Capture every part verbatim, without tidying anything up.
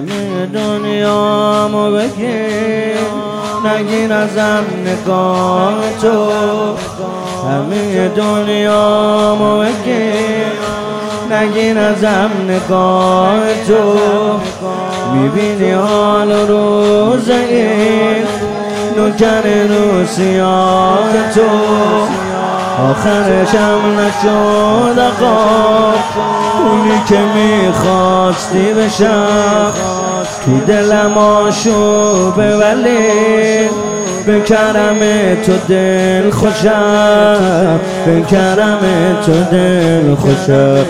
همه دنیامو بگیر نگیر ازم نگاه تو، همه دنیامو بگیر نگیر ازم نگاه تو. میبینی حال و روز این نوکر روسیان تو، آخرشم نشد آقا اونی که میخواستی بشم. تو دلم آشوبه ولی به کرم تو دل خوشم، به کرم تو دل خوشم.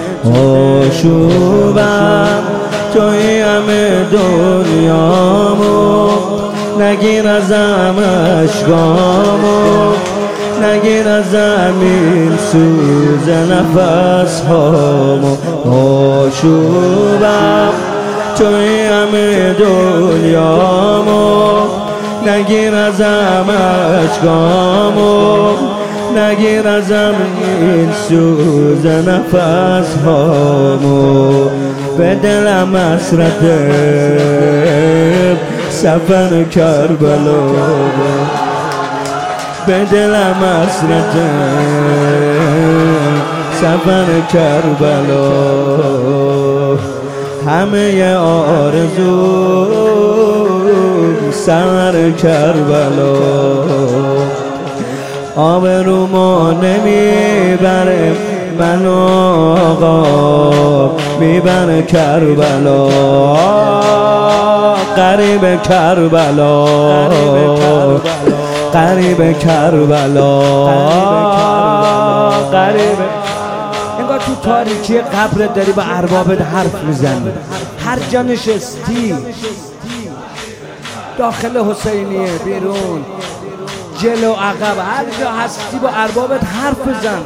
آشوبم توی همه دنیامو، نگیر ازم اشکامو، نگیر ازم این سوز نفس هامو. آشوبم توی همه دنیامو، نگیر ازم اشکامو، نگیر ازم این سوز نفس هامو. به دلم حسرته سفر کربلا، به دلم حسرته سفر کربلا. همه آرزو سر کربلا، آبرومو نمیبره من آقا میبره کربلا. قریب کربلا، قریب کربلا، قریب. انگار تو تاریکی قبرت داری با اربابت حرف میزنی. هر جا نشستی، داخل حسینیه، بیرون، جلو، عقب، هر جا هستی با اربابت حرف بزن.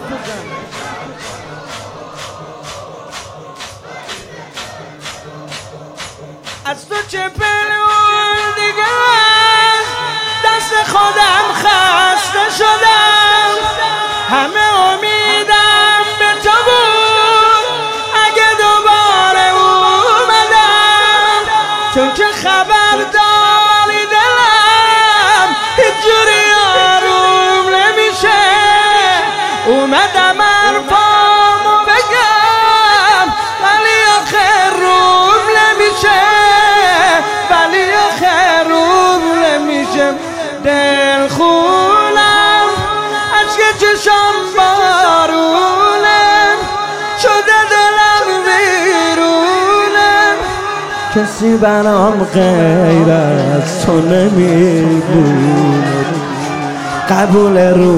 از تو چه پنهون دیگه، دست خودم خسته شدم. همه امیدم به تو بود اگه دوباره اومدم، چون که خبر داری دلم هیچ جوری آروم نمیشه. اومدم حرفامو بگم ولی آخر روم نمیشه، ولی آخر روم نمیشه. دل خونم عشق چشم بارونم شده، دلم ویرونم. کسی برام غیر از تو نمیدونه. قبول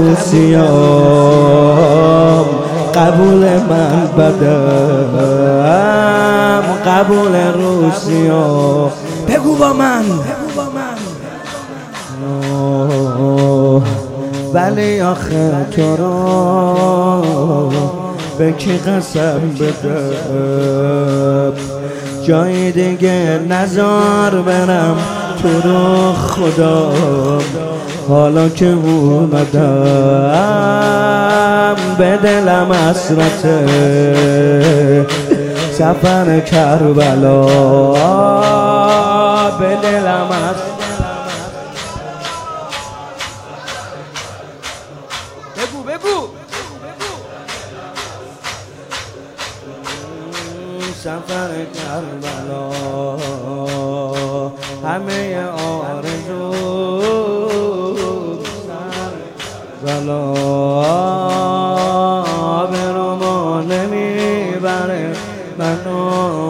روسیام، قبول من بدم، قبول روسیام. بگو با من، ولی آخر تو رو به کی قسم بدم؟ جای دیگه نزار برم تو رو خدا، حالا که اومدم به دلم حسرته سفر کربلا. به دلم حسرته. بگو بگو سفر کربلا، همه آرزو کربلا. آبرومو نمیبره منو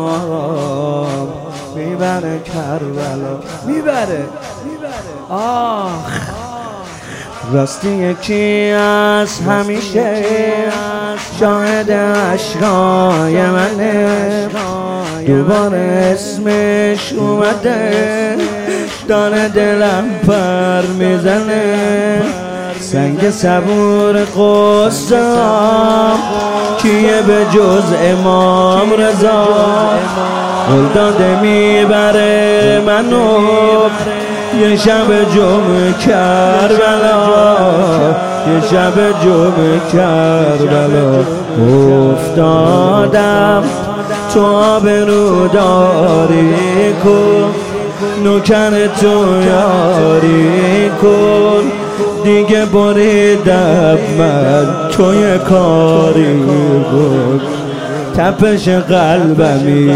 میبره کربلا، میبره. آخ راستی یکی از همیشه شاهد عشقای منه، دوباره اسمش اومده داره دلم پر میزنه. سنگ صبور قصام کیه به جز امام رضا، قول داده میبره منو یه شب جمعه کربلا، یه شب جمعه کربلا. افتادم تو آبرو داری کن، نوکر تو یاری کن، دیگه بریدم من توی کاری بود، تپش قلبمی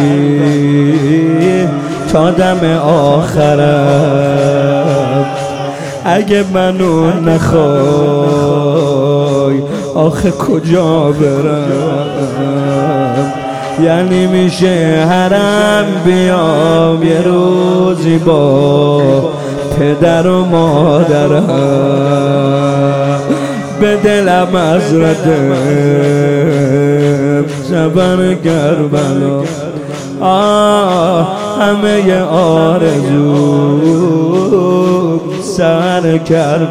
تا دم آخرم، اگه منو نخوای آخه کجا برم؟ یعنی میشه هرم بیام یه روزی با پدر و مادرم، به دلم از ردم زبر کربلا، آه همه ی آرزو سر کرد،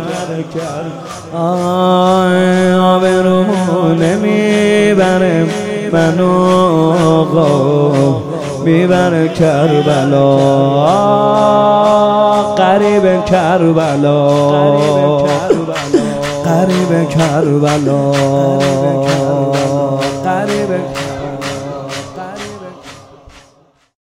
آه آبرو نمیبرم منو آقا، میبره کربلا، قریب کربلا، قریب کربلا.